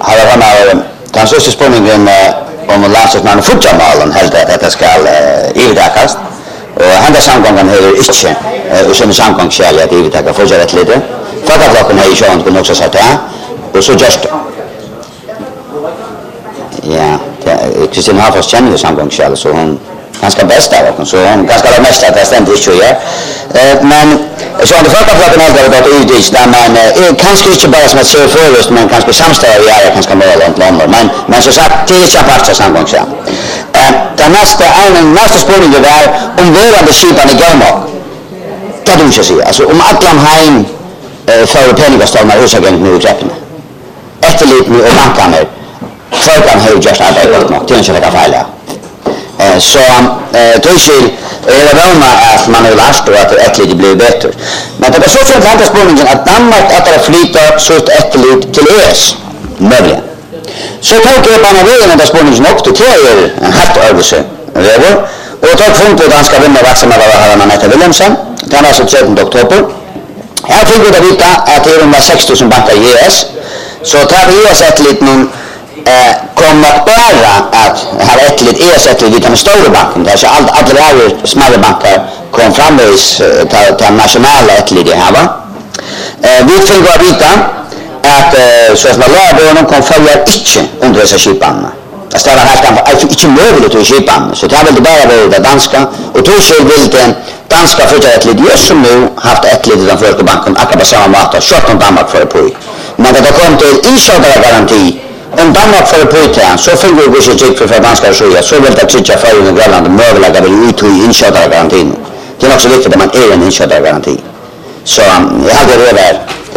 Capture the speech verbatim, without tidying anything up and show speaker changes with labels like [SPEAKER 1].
[SPEAKER 1] har jag varit den största spänningen om landslagsmannen fotbollsmalen helt att detta ska övertakas. Och hända samgången har inte och sen samgångsskäl att övertaka fortsätta lite. Fackaflocken har ju sjön kunde också sagt ja. Och så just ja, Kristin Hafors känner ju samgångsskäl så hon ganska bäst av och så hon ganska det mesta att ständigt så ja. Men så det fackaflocken har varit ut där man kanske inte bara som att se förlust men kanske samstämmiga är kanske mål och länder men men så sagt till champasta samgångsskäl. Den nästa en nästa spårning det där om verande skipan i Galmark. Kan du inte säga alltså om Atlanheim för penningastormar husagent nu uträppna. Efterlit nu och bankarna förkan har just arbetat nog till en sådana fälla. Så då ser är det väl att man har lärt och att efterlit blir bättre. Men det är så för andra spårningen att Danmark att det flyttar så ett efterlit till E S möjligen. Så tog jag på en vägen där spårningen också till en hatt överse. Och tog funkt att han ska vinna vaxen med vad man heter Wilhelmsen. Den var så trettonde oktober. Jag fick det vita att det var sex tusen bankar i E S. Så tar vi E S lite någon eh kommer bara att ha ett lite E S lite vid den stora banken. Där så allt alla är små banker kom fram med till nationella ett lite här va. Eh vi fick det vita att så som lärarna kom följa inte under dessa skipan. Jag ställer här kan jag fick inte möjligt att skipan. Så det har väl bara varit det danska och då så vill den danska fortsätta ett lite just som nu haft ett lite den första banken akkurat på samma mat sjutton Danmark för på. Men det kom till inköpargaranti om Danmark för på till så fick vi så gick för danska så jag så vill det tycka för den Grönland möjliga vill ut i inköpargarantin. Det är också viktigt att man är en inköpargaranti. Så jag hade det där